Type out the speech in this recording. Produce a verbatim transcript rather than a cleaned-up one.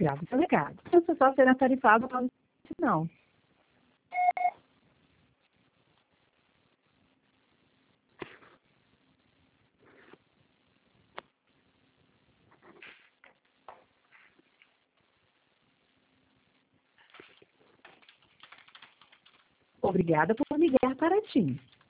Grave seu recado. Você só será tarifado para não. Obrigada por ligar para a TIM.